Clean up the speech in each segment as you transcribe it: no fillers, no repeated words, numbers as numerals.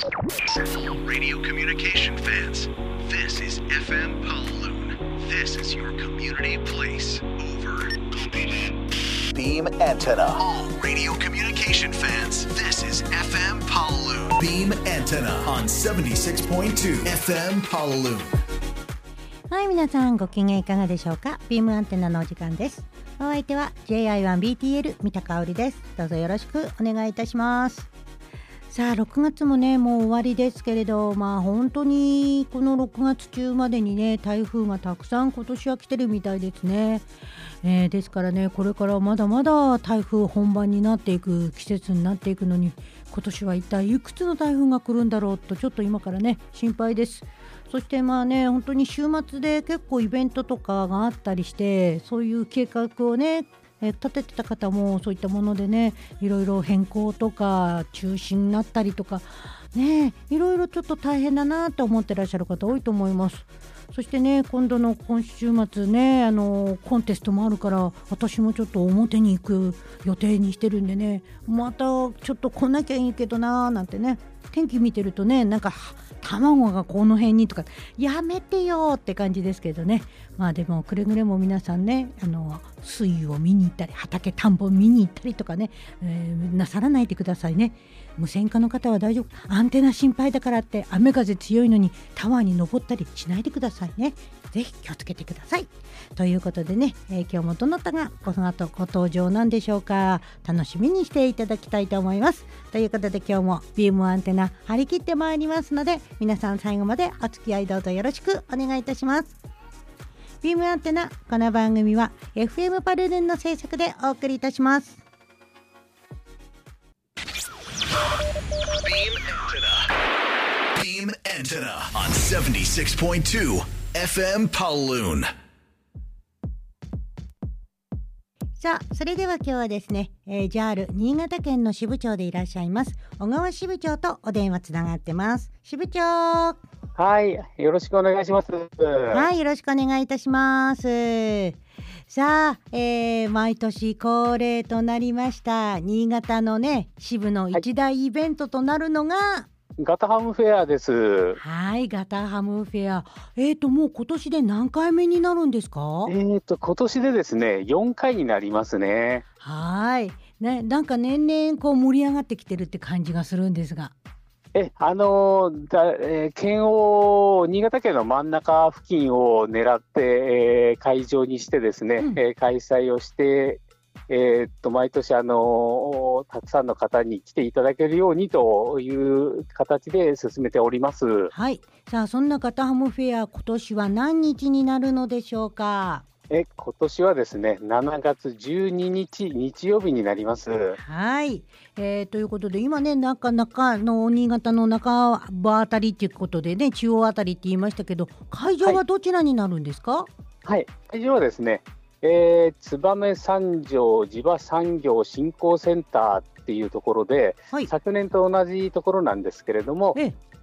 Radio communication fans, this is FM Kowloon. This is your community place. Over. Beam antenna. All radio communication fans, this is FM Kowloon. Beam antenna on 76.2 FM Kowloon. はい、皆さんご機嫌いかがでしょうか。ビームアンテナのお時間です。お相手は JI1BTL 三田香織です。どうぞよろしくお願いいたします。さあ6月もねもう終わりですけれど、本当にこの6月中までにね台風がたくさん今年は来てるみたいですね。ですからねこれからまだまだ台風本番になっていく季節になっていくのに、今年は一体いくつの台風が来るんだろうとちょっと今からね心配です。そして本当に週末で結構イベントとかがあったりして、そういう計画をね立ててた方もそういったものでねいろいろ変更とか中止になったりとかね、いろいろちょっと大変だなと思ってらっしゃる方多いと思います。そしてね今週末ねコンテストもあるから、私もちょっと表に行く予定にしてるんでね、またちょっと来なきゃいいけどななんてね、天気見てるとねなんか卵がこの辺にとかやめてよって感じですけどね。でもくれぐれも皆さんね水を見に行ったり畑田んぼ見に行ったりとかね、なさらないでくださいね。無線化の方は大丈夫、アンテナ心配だからって雨風強いのにタワーに登ったりしないでくださいね。ぜひ気をつけてくださいということでね、今日もどなたがこの後ご登場なんでしょうか。楽しみにしていただきたいと思います。ということで今日もビームアンテナ張り切ってまいりますので、皆さん最後までお付き合いどうぞよろしくお願いいたします。ビームアンテナ、この番組は FM パルルンの制作でお送りいたします。 Beam antenna on 76.2 FM Kowloon。 さあそれでは今日はですね、JAL 新潟県の支部長でいらっしゃいます小川支部長とお電話つながってます。支部長、 はい、よろしくお願いします。 はい、よろしくお願いいたします。さあ、毎年恒例となりました新潟のね支部の一大イベントとなるのが、 ガタハムフェアです。 はい、ガタハムフェア。もう今年で何回目になるんですか？ 今年でですね4回になりますね。 はいね、なんか年々こう盛り上がってきてるって感じがするんですが、 新潟県の真ん中付近を狙って、会場にしてですね、開催をして毎年たくさんの方に来ていただけるようにという形で進めております。 はい、さあそんなガタハムフェア今年は何日になるのでしょうか？ 今年はですね7月12日日曜日になります。 はい、ということで今ねなかなかの新潟の中場あたりということでね中央あたりって言いましたけど、会場はどちらになるんですか？ はい、会場はですね燕三条地場産業振興センターっていうところで、はい、昨年と同じところなんですけれども、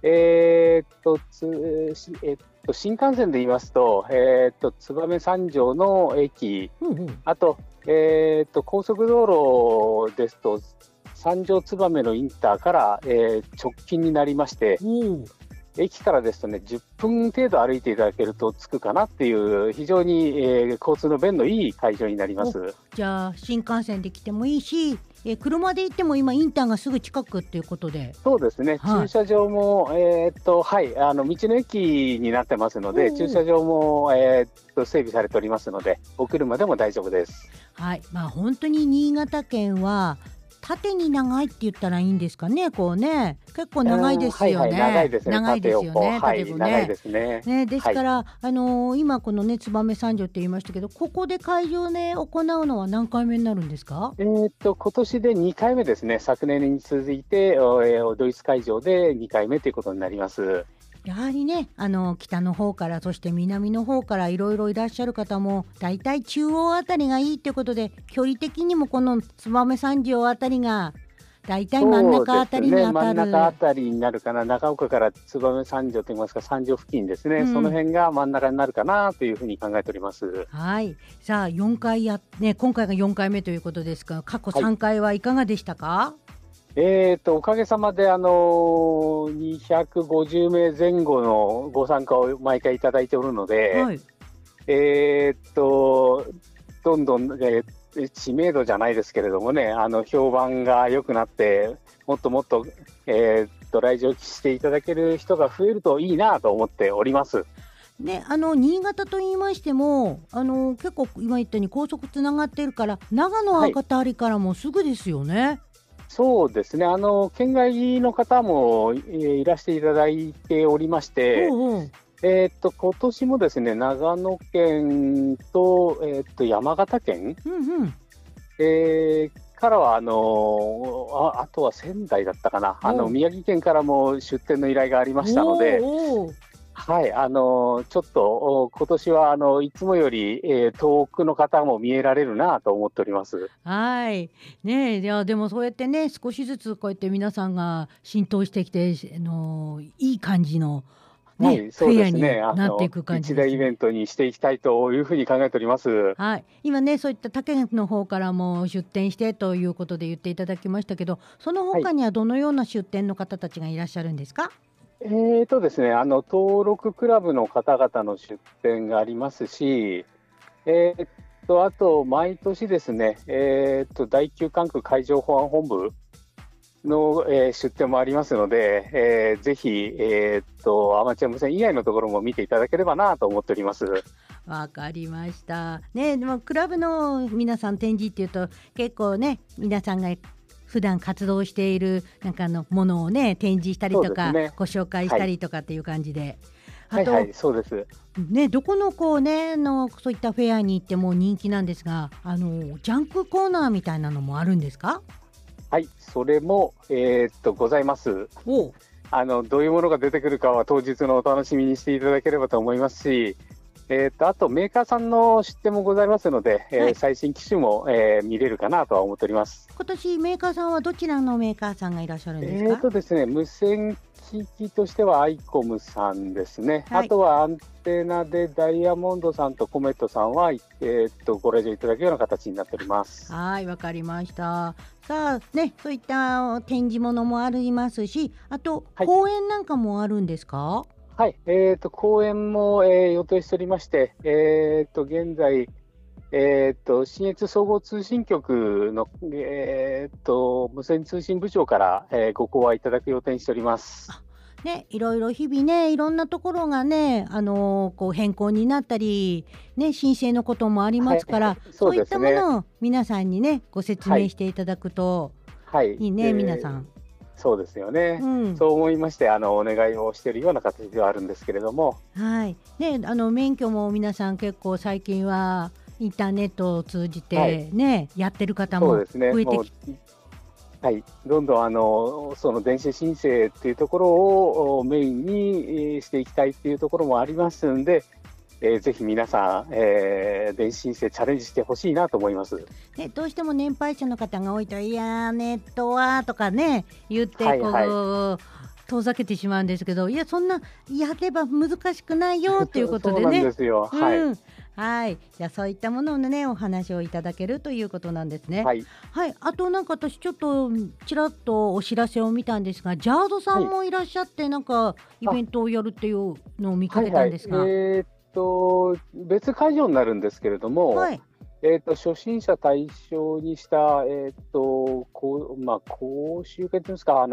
新幹線で言いますと、燕三条の駅、あと、高速道路ですと三条燕のインターから、直近になりまして、駅からですとね10分程度歩いていただけると着くかなっていう非常に、交通の便のいい会場になります。 じゃあ新幹線で来てもいいし、車で行っても今インターがすぐ近くっていうことで。 そうですね、駐車場も、道の駅になってますので、駐車場も、整備されておりますのでお車でも大丈夫です。 はい、本当に新潟県は縦に長いって言ったらいいんですかね。こうね結構長いですよね。 長いですね。 長いですよね。 長いですね。 ですから、今このね燕三条って言いましたけど、ここで会場で行うのは何回目になるんですか？ 今年で2回目ですね。昨年に続いてドイツ会場で2回目ということになります。 やはりね北の方からそして南の方からいろいろいらっしゃる方もだいたい中央あたりがいいということで、距離的にもこの燕三条あたりがだいたい真ん中あたりに当たる。 真ん中あたりになるかな。長岡から燕三条といいますか三条付近ですね、その辺が真ん中になるかなというふうに考えております。 はい、さあ4回今回が4回目ということですが、過去3回はいかがでしたか？ おかげさまで200 250名前後のご参加を毎回いただいておるので、 はい、 どんどん、知名度じゃないですけれどもね、評判が良くなって、もっともっと、来場していただける人が増えるといいなと思っております。 ね、新潟と言いましても結構今言ったように高速つながっているから長野あたりからもすぐですよね。はい、 そうですね、県外の方も、いらしていただいておりまして、今年もですね、長野県と、山形県、からはあとは仙台だったかな、宮城県からも出店の依頼がありましたので、はい、ちょっと今年はいつもより、遠くの方も見えられるなと思っております。 はいね、いやでもそうやってね、少しずつこうやって皆さんが浸透してきていい感じの、ね、はい、そうですね、フェアになっていく感じですね。 一大イベントにしていきたいというふうに考えております。 はい、今ね、そういった他県の方からも出店してということで言っていただきましたけど、その他にはどのような出店の方たちがいらっしゃるんですか？ ですね、登録クラブの方々の出店がありますし、あと毎年ですね、第9管区海上保安本部の、出店もありますので、ぜひ、アマチュア無線以外のところも見ていただければなと思っております。 わかりましたね。でもクラブの皆さん展示っていうと結構ね、皆さんが普段活動しているなんかものをね展示したりとか、ね、ご紹介したりとかっていう感じで、 はい、あと、はいはい、そうですね、どこのこうねそういったフェアに行っても人気なんですが、ジャンクコーナーみたいなのもあるんですか？ はい、それも、ございます。どういうものが出てくるかは当日のお楽しみにしていただければと思いますし、あとメーカーさんの出店もございますので、はい、最新機種も、見れるかなとは思っております。 今年メーカーさんはどちらのメーカーさんがいらっしゃるんですか？ ですね、無線機器としてはアイコムさんですね、はい、あとはアンテナでダイヤモンドさんとコメットさんは、ご来場いただくような形になっております。 はい、わかりました。さあね、そういった展示物もありますし、あと、はい、講演なんかもあるんですか？ はい、講演も、予定しておりまして、現在、信越総合通信局の、無線通信部長から、ご講話いただく予定にしております。 ね、いろいろ日々ね、いろんなところがね、こう変更になったり、ね、申請のこともありますから、はい、そういったものを皆さんにねご説明していただくといいね、はい、皆さん。 そうですよね、そう思いましてお願いをしているような形ではあるんですけれども、 はいね、免許も皆さん結構最近はインターネットを通じて、ね、はい、やってる方も増えてきて、 はい、どんどんその電子申請っていうところをメインにしていきたいっていうところもありますんで、ぜひ皆さん、電子申請チャレンジしてほしいなと思います。 どうしても年配者の方が多いと、いやネットはとかね言って遠ざけてしまうんですけど、いやそんなやれば難しくないよということでね。 そうなんですよ、はい、 はい、じゃあそういったもののねお話をいただけるということなんですね。はい、はい、あとなんか私ちょっとちらっとお知らせを見たんですが、ジャードさんもいらっしゃって、なんかイベントをやるっていうのを見かけたんですが、 別会場になるんですけれども、はい、初心者対象にした、講習会というんですか、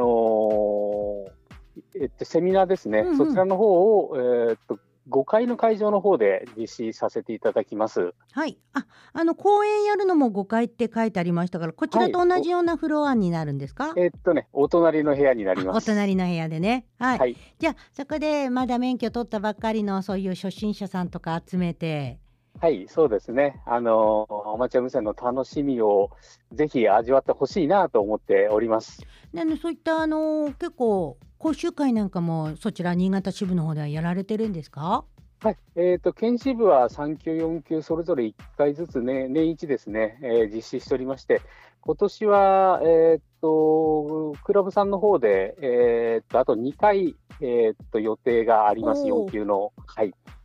セミナーですね、そちらの方を、5階の会場の方で実施させていただきます。 はい、講演やるのも5階って書いてありましたから、こちらと同じようなフロアになるんですか？ お隣の部屋になります。 お隣の部屋でね、はい、はい、じゃあそこでまだ免許取ったばっかりのそういう初心者さんとか集めて、 はい、そうですね、アマチュア無線の楽しみをぜひ味わってほしいなと思っております。 そういった結構講習会なんかもそちら新潟支部の方ではやられてるんですか？ はい、県支部は3級4級それぞれ1回ずつ、ね、年一ですね、実施しておりまして、今年は、クラブさんの方で、あと2回、予定があります、4級の。はい、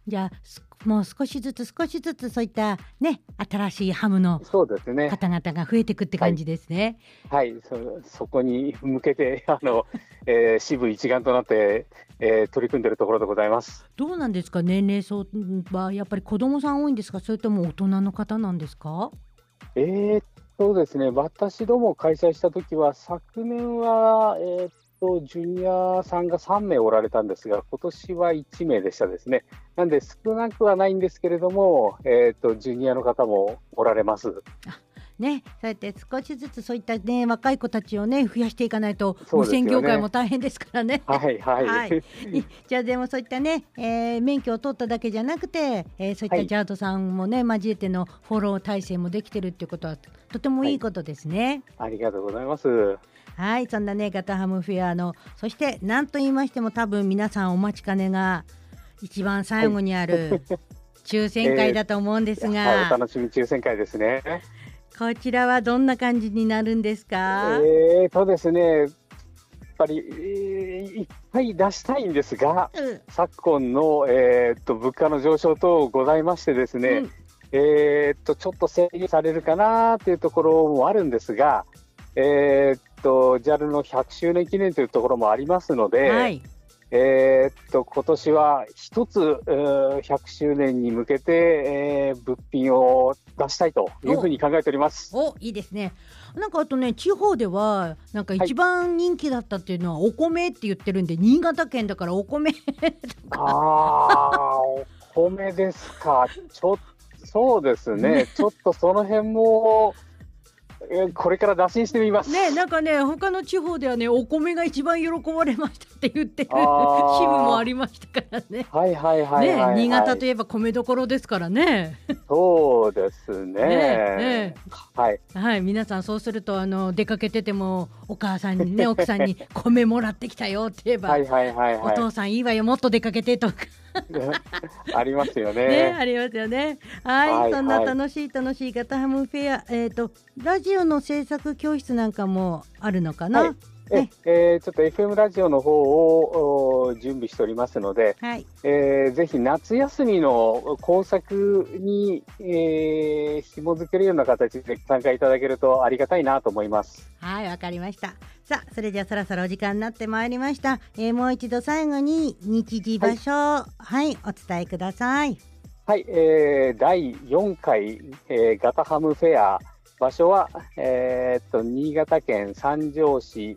じゃあもう少しずつそういったね新しいハムの方々が増えていくって感じですね。 はい、そこに向けて支部一丸となって、取り組んでいるところでございます。 どうなんですか、年齢層はやっぱり子どもさん多いんですか、それとも大人の方なんですか？ そうですね、私ども開催したときは、昨年は、ジュニアさんが3名おられたんですが、今年は1名でしたですね。なんで少なくはないんですけれども、ジュニアの方もおられます。 ね、そうやって少しずつそういった、ね、若い子たちを、ね、増やしていかないと、無線業界も大変ですからね。 はいはい、 じゃあでもそういった、ね免許を取っただけじゃなくて、そういったジャードさんも、ね交えてのフォロー体制もできてるっていうことはとてもいいことですね。 ありがとうございます。 はい、そんなねガタハムフェアの、そして何と言いましても多分皆さんお待ちかねが一番最後にある抽選会だと思うんですが、 お楽しみ抽選会ですね。 こちらはどんな感じになるんですか？ ですね、やっぱり、いっぱい出したいんですが、昨今の、物価の上昇等ございましてですね、ちょっと制限されるかなというところもあるんですが、JAL の100周年記念というところもありますので、今年は一つ100周年に向けて、物品を出したいというふうに考えております。 いいですね。なんかあとね、地方ではなんか一番人気だったっていうのはお米って言ってるんで、新潟県だからお米とか。お米ですか。そうですね。ちょっとその辺もこれから打診してみますね。なんかね、他の地方ではね、お米が一番喜ばれましたって言ってる支部もありましたからね。新潟といえば米どころですからね。 そうですね。 はい、皆さんそうすると出かけててもお母さんにね奥さんに米もらってきたよって言えば、お父さんいいわよ、もっと出かけてとかありますよね。 ありますよね。はい、そんな楽しいガタハムフェア、ラジオの制作教室なんかもあるのかな？ ちょっと FM ラジオの方を準備しておりますので、ぜひ夏休みの工作に、紐づけるような形で参加いただけるとありがたいなと思います。 はい、わかりました。さあ、それではそろそろお時間になってまいりました。もう一度最後に日時場所、お伝えください。 はい、第4回、ガタハムフェア、場所は、新潟県三条市、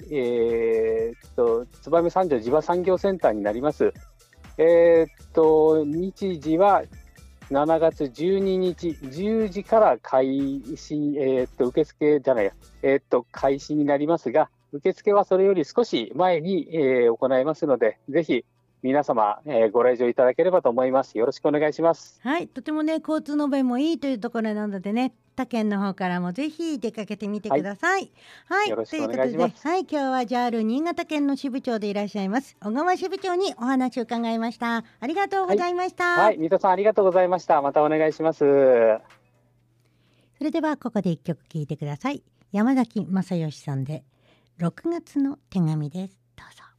燕三条地場産業センターになります。日時は7月12日10時から開始、開始になりますが、受付はそれより少し前に、行いますので、ぜひ皆様、ご来場いただければと思います。よろしくお願いします。 はい、とてもね交通の便もいいというところなのでね、他県の方からもぜひ出かけてみてください。 よろしくお願いします。 ということで、今日は JAL 新潟県の支部長でいらっしゃいます小川支部長にお話を伺いました。ありがとうございました。 三田さんありがとうございました。またお願いします。 それではここで一曲聴いてください。山崎正義さんで6月の手紙です。どうぞ。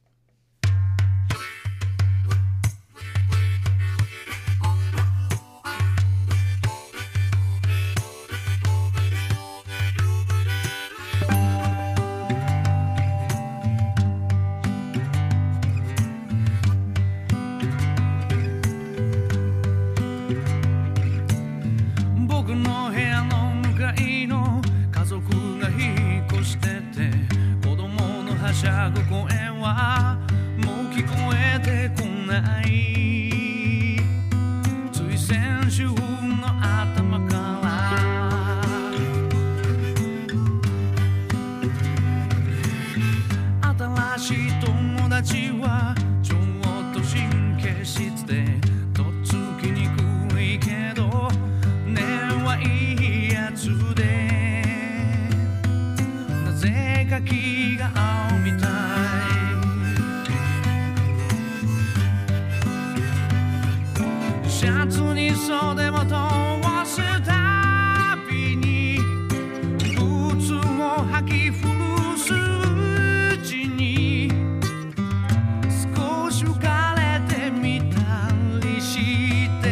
僕の部屋の向かいの家族が引っ越してて、子供のはしゃぐ声はもう聞こえてこない。つい先週の頭から新しい友達はちょっと神経質でとっつきにくいけどいいやつで、なぜか気が合うみたい。シャツに袖も通すたびにブーツを履き古すうちに少し浮かれてみたりして、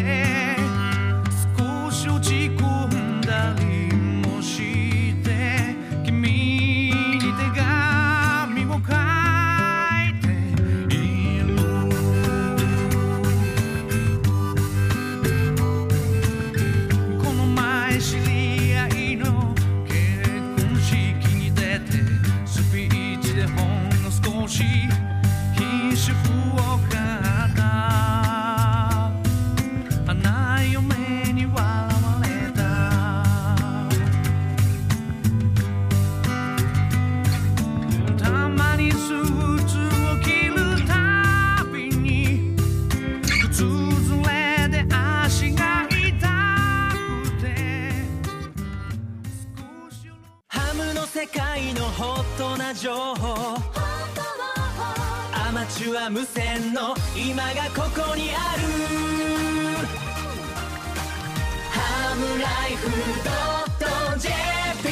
は無線の今がここにあるハムライフ .jp。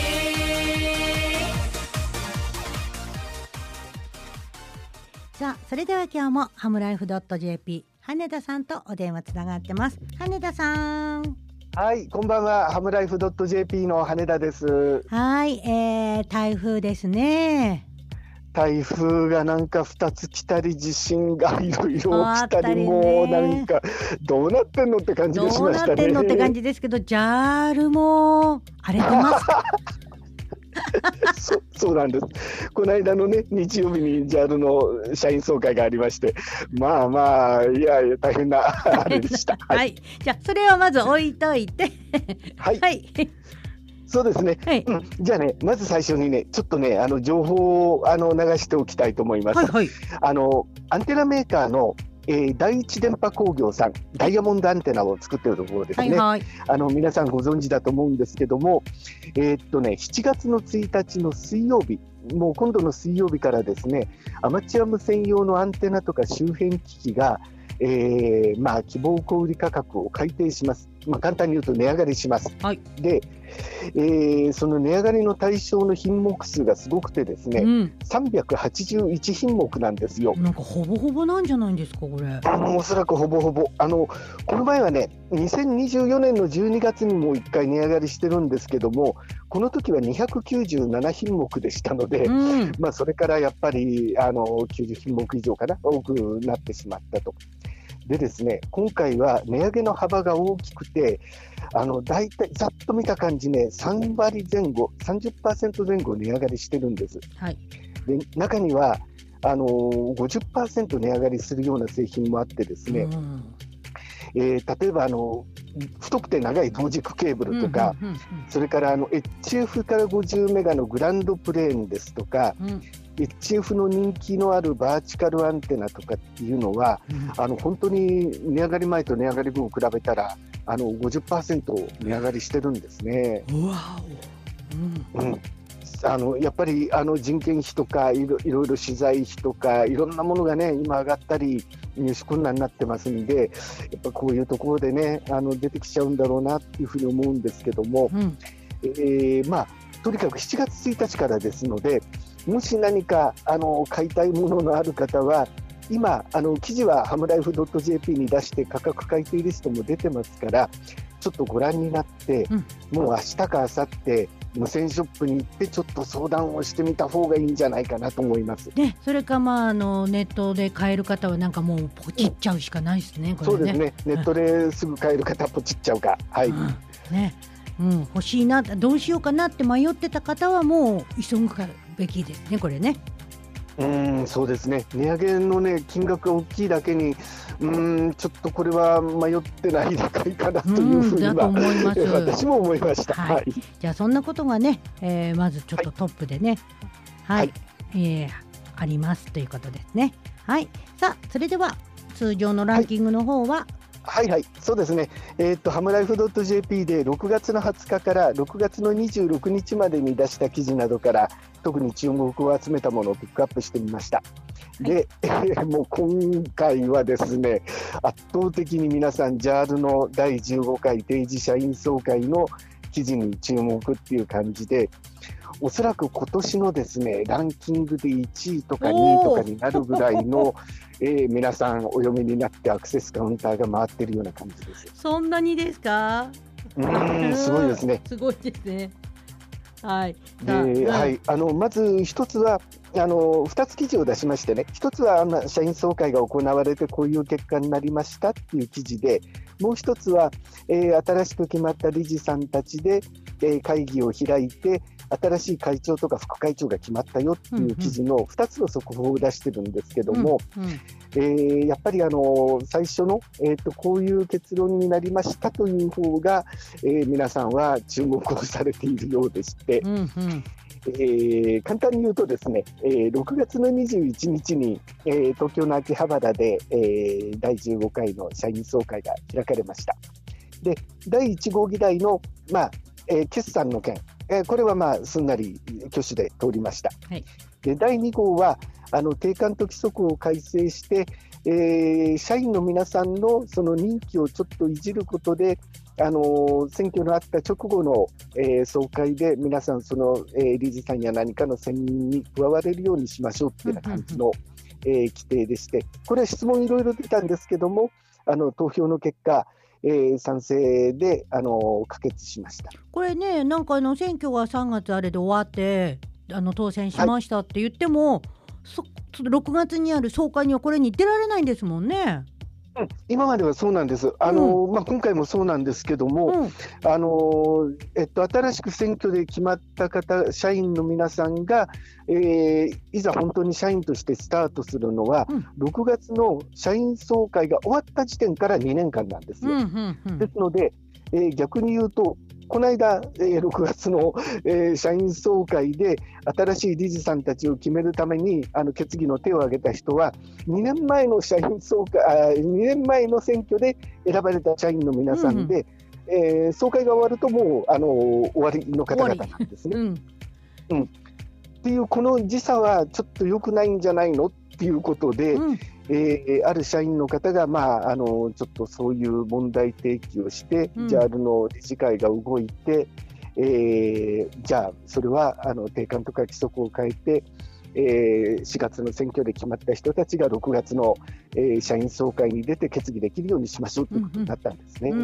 さあそれでは今日もハムライフ .jp 羽田さんとお電話つながってます。羽田さん。 はい、こんばんは。ハムライフ .jp の羽田です。 はい、台風ですね。 台風がなんか2つ来たり地震がいろいろ来たり、もうなんかどうなってんのって感じがしましたね。 どうなってんのって感じですけど、JAL も荒れてますそうなんです。この間のね日曜日に JAL の社員総会がありまして、まあいや大変なあれでしたはい、じゃあそれをまず置いといてはい、 はいそうですね、 はい、 じゃあね、まず最初にねちょっとね情報を流しておきたいと思います。 はいはい、 アンテナメーカーの第一電波工業さん、ダイヤモンドアンテナを作っているところですね。はいはい、皆さんご存知だと思うんですけども、7月の1日の水曜日、もう今度の水曜日からですね、アマチュア無線用のアンテナとか周辺機器が、希望小売価格を改定します。簡単に言うと値上がりします。はい、で、その値上がりの対象の品目数がすごくてですね、381品目なんですよ。 なんかほぼほぼなんじゃないんですかこれ。 おそらくほぼほぼこの前はね2024年の12月にも1回値上がりしてるんですけども、この時は297品目でしたので、それからやっぱり90品目以上かな多くなってしまったと。でですね、今回は値上げの幅が大きくて、だいたいざっと見た感じね、3割前後、30% 前後値上がりしてるんです。はい、で中には50% 値上がりするような製品もあってですね、例えば太くて長い同軸ケーブルとか、それから HF から50メガのグランドプレーンですとか、HF の人気のあるバーチカルアンテナとかっていうのは、本当に値上がり前と値上がり分を比べたら50% 値上がりしてるんですね。やっぱり人件費とかいろいろ資材費とかいろんなものがね今上がったり入手困難になってますんで、やっぱこういうところでね出てきちゃうんだろうなっていうふうに思うんですけども、とにかく7月1日からですので、もし何か買いたいもののある方は今記事はハムライフ .jp に出して価格改定リストも出てますから、ちょっとご覧になって、もう明日か明後日無線ショップに行ってちょっと相談をしてみた方がいいんじゃないかなと思います。 ね、それかネットで買える方はなんかもうポチっちゃうしかないですね。これね。 そうですね。ネットですぐ買える方はポチっちゃうか。はい。 ね、欲しいな、どうしようかなって迷ってた方はもう急ぐべきですね。これね。 そうですね。値上げのね金額が大きいだけにちょっとこれは迷ってない高いかなというふうには、私も思いました。 はい。じゃあそんなことがね、まずちょっとトップでね、ありますということですね。はい。さあそれでは通常のランキングの方は、 そうですね。ハムライフ .jp で6月の20日から6月の26日までに出した記事などから特に注目を集めたものをピックアップしてみました。で、もう今回はですね、圧倒的に皆さん JAL の第15回定時社員総会の記事に注目っていう感じで、おそらく今年のですねランキングで1位とか2位とかになるぐらいの皆さんお読みになってアクセスカウンターが回ってるような感じです。 そんなにですか？ すごいですね。 すごいですね。はい。 まず一つは2つ記事を出しましてね、一つは社員総会が行われてこういう結果になりましたっていう記事で、もう一つは、新しく決まった理事さんたちで、会議を開いて新しい会長とか副会長が決まったよっていう記事の2つの速報を出してるんですけども、やっぱり最初の、こういう結論になりましたという方が、皆さんは注目をされているようでして、簡単に言うとですね、6月の21日に、東京の秋葉原で、第15回の社員総会が開かれました。で、第1号議題の、決算の件、これはすんなり挙手で通りました。で第2号は定款と規則を改正して、社員の皆さんのその任期をちょっといじることで、選挙のあった直後の、総会で皆さんその、理事さんや何かの選任に加われるようにしましょうっていうような感じの、規定でして、これは質問いろいろ出たんですけども、投票の結果、賛成で可決しました。 これね、なんか選挙が3月あれで終わって当選しましたって言っても、6月にある総会にはこれに出られないんですもんね。 今まではそうなんです。今回もそうなんですけども、新しく選挙で決まった方、社員の皆さんが、いざ本当に社員としてスタートするのは、6月の社員総会が終わった時点から2年間なんですよ。ですので、逆に言うと、この間、6月の、社員総会で新しい理事さんたちを決めるために決議の手を挙げた人は2年前の選挙で選ばれた社員の皆さんで、総会が終わるともう終わりの方々なんですね。っていうこの時差はちょっと良くないんじゃないのっていうことで、ある社員の方が、ちょっとそういう問題提起をして、JAL の理事会が動いて、じゃあそれは定款とか規則を変えて、4月の選挙で決まった人たちが6月の、社員総会に出て決議できるようにしましょうということになったんですね。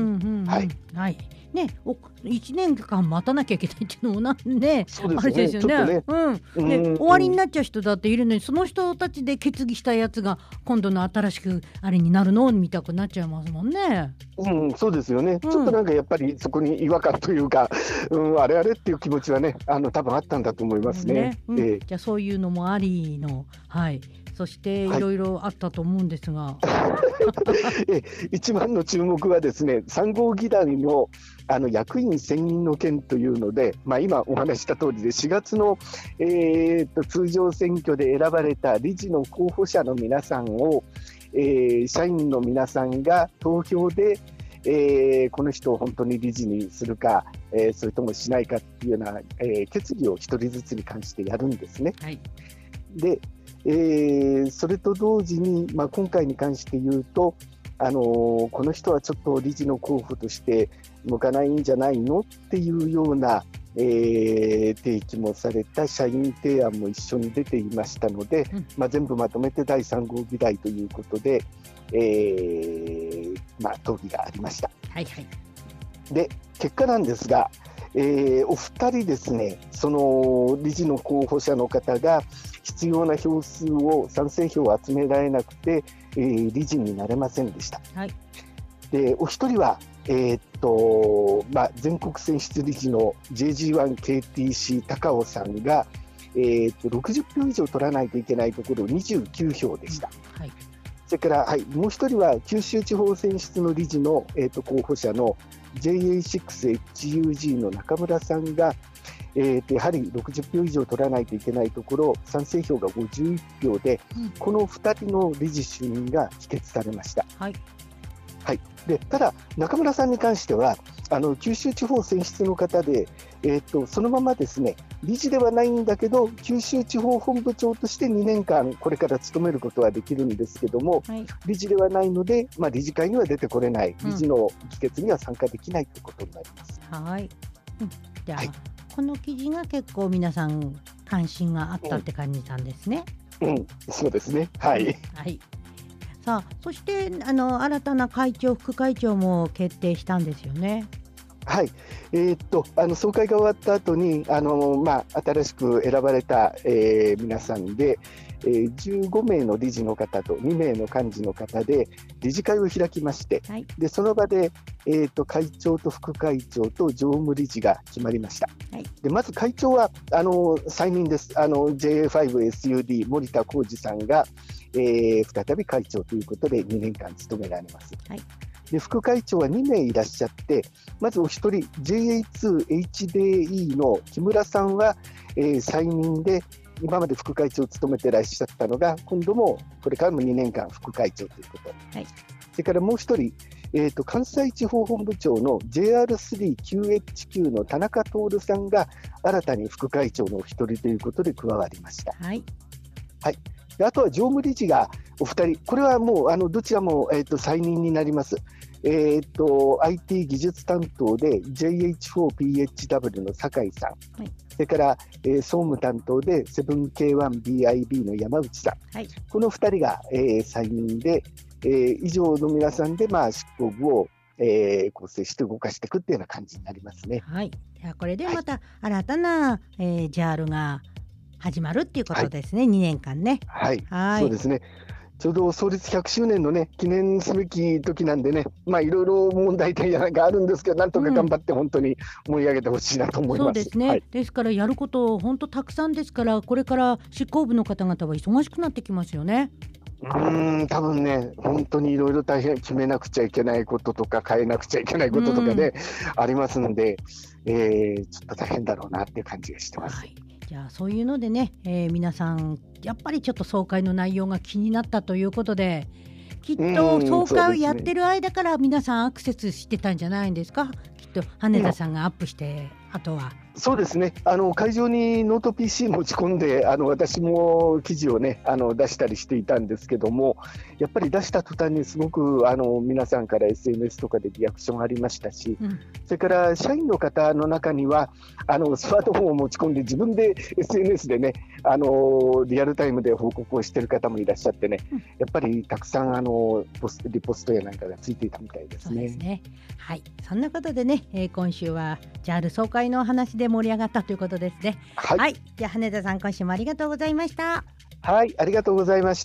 1年間待たなきゃいけないっていうのもね、あれですよね。終わりになっちゃう人だっているのに、その人たちで決議したやつが今度の新しくあれになるのみたくなっちゃいますもんね。 そうですよね。ちょっとなんかやっぱりそこに違和感というか、あれあれっていう気持ちはね、多分あったんだと思いますね。 じゃあそういうのもありの、そしていろいろあったと思うんですが、 一番の注目はですね、3号議題の役員選任の件というので、今お話した通りで4月の、通常選挙で選ばれた理事の候補者の皆さんを、社員の皆さんが投票で、この人を本当に理事にするか、それともしないかっていうような、決議を一人ずつに関してやるんですね。で、それと同時に、今回に関して言うと、この人はちょっと理事の候補として向かないんじゃないのっていうような、提起もされた社員提案も一緒に出ていましたので、全部まとめて第3号議題ということで、討議がありました。で、結果なんですが、お二人ですね、その理事の候補者の方が必要な票数を、賛成票を集められなくて、理事になれませんでした。で、お一人は、全国選出理事の JG1KTC 高尾さんが、60票以上取らないといけないところ29票でした。それから、もう一人は九州地方選出の理事の、候補者の JA6HUG の中村さんが、やはり60票以上取らないといけないところ、賛成票が51票で、この2人の理事就任が否決されました。で、ただ中村さんに関しては九州地方選出の方で、そのままですね、理事ではないんだけど九州地方本部長として2年間これから務めることはできるんですけども、理事ではないので、理事会には出てこれない、理事の議決には参加できないということになります。 じゃあ、この記事が結構皆さん関心があったって感じなんですね。 そうですね。 さあ、そして新たな会長、副会長も決定したんですよね。 総会が終わった後に新しく選ばれた、皆さんで、15名の理事の方と2名の幹事の方で理事会を開きまして、でその場で、会長と副会長と常務理事が決まりました。でまず会長は再任です。JA5SUD 森田浩二さんが、再び会長ということで2年間務められます。で副会長は2名いらっしゃって、まずお一人 JA2HDE の木村さんは、再任で今まで副会長を務めていらっしゃったのが、今度もこれからも2年間副会長ということ、それからもう一人、関西地方本部長の JR3QHQ の田中徹さんが新たに副会長のお一人ということで加わりました。 であとは常務理事がお二人、これはもうどちらも、再任になります。IT 技術担当で JH4PHW の酒井さん、はい、それから、総務担当で 7K1BIB の山内さん、はい、この2人が、再任で、以上の皆さんで、執行部を、構成して動かしていくっていうような感じになりますね。 はい、じゃあこれでまた新たな、JAL が始まるっていうことですね、はい、2年間ね。 はい、そうですね。ちょうど創立100周年のね、記念すべき時なんでね、いろいろ問題点やなんかあるんですけど、なんとか頑張って本当に盛り上げてほしいなと思います。 そうですね、はい、ですからやること本当たくさんですから、これから執行部の方々は忙しくなってきますよね。 多分ね、本当にいろいろ大変決めなくちゃいけないこととか変えなくちゃいけないこととかね、ありますので、ちょっと大変だろうなっていう感じがしてます。はい、 じゃあそういうのでね、皆さんやっぱりちょっと総会の内容が気になったということで、きっと総会をやってる間から皆さんアクセスしてたんじゃないんですか。きっと羽田さんがアップして、あとはそうですね、会場にノート PC 持ち込んで私も記事をね出したりしていたんですけども、やっぱり出した途端にすごく皆さんから SNS とかでリアクションありましたし、それから社員の方の中にはスマートフォンを持ち込んで自分で SNS でねリアルタイムで報告をしている方もいらっしゃってね、やっぱりたくさんリポストやなんかがついていたみたいですね。 そうですね、はい、そんなことでね、今週はJAL 総会の話で盛り上がったということですね。はい、はい、じゃあ羽田さん、今週もありがとうございました。 はい、ありがとうございました。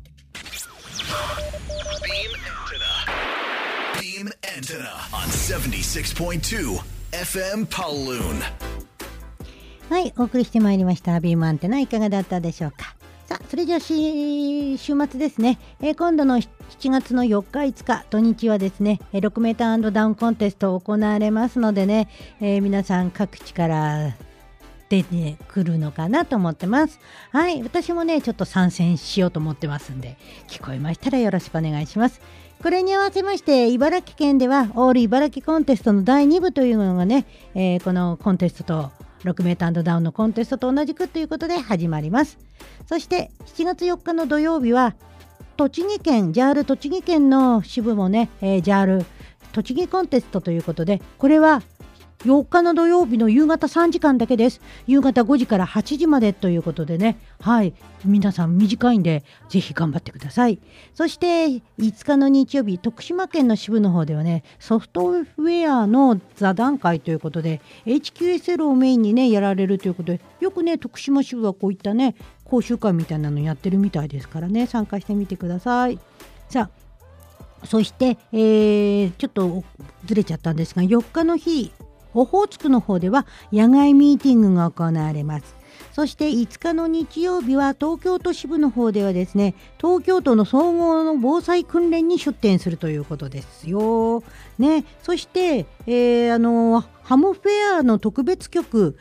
Beam Antenna on 76.2 FM Paloon。 はい、お送りしてまいりましたビームアンテナ、いかがだったでしょうか。さあ、それじゃあ週末ですね、今度の7月の4日5日土日はですね、6メーター&ダウンコンテストを行われますのでね、皆さん各地から出てくるのかなと思ってます。はい、私もねちょっと参戦しようと思ってますんで、聞こえましたらよろしくお願いします。これに合わせまして茨城県ではオール茨城コンテストの第2部というのがね、このコンテストと6メーター&ダウンのコンテストと同じくということで始まります。そして7月4日の土曜日は栃木県 JAL 栃木県の支部もね、JAL 栃木コンテストということで、これは4日の土曜日の夕方3時間だけです。夕方5時から8時までということでね、はい、皆さん短いんでぜひ頑張ってください。そして5日の日曜日、徳島県の支部の方ではね、ソフトウェアの座談会ということで HQSL をメインにねやられるということで、よくね徳島支部はこういったね講習会みたいなのやってるみたいですからね、参加してみてください。さあ、そして、ちょっとずれちゃったんですが、4日の日オホーツクの方では野外ミーティングが行われます。そして5日の日曜日は東京都支部の方ではですね、東京都の総合の防災訓練に出展するということですよ、ね。そして、ハムフェアの特別局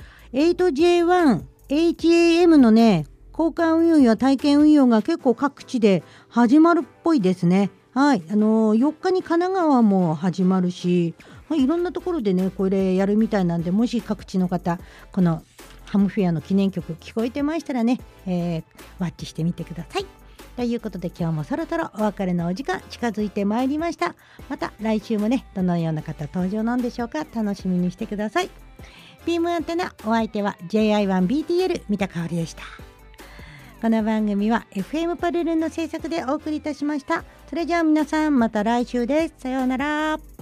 8J1HAM のね交換運用や体験運用が結構各地で始まるっぽいですね。はい、4日に神奈川も始まるし、いろんなところでねこれやるみたいなんで、もし各地の方このハムフェアの記念曲聞こえてましたらね、ワッチしてみてください。ということで今日もそろそろお別れのお時間近づいてまいりました。また来週もねどのような方登場なんでしょうか、楽しみにしてください。ビームアンテナ、お相手は JI1BTL 三田香織でした。この番組は FM パルルンの制作でお送りいたしました。それじゃあ皆さんまた来週です。さようなら。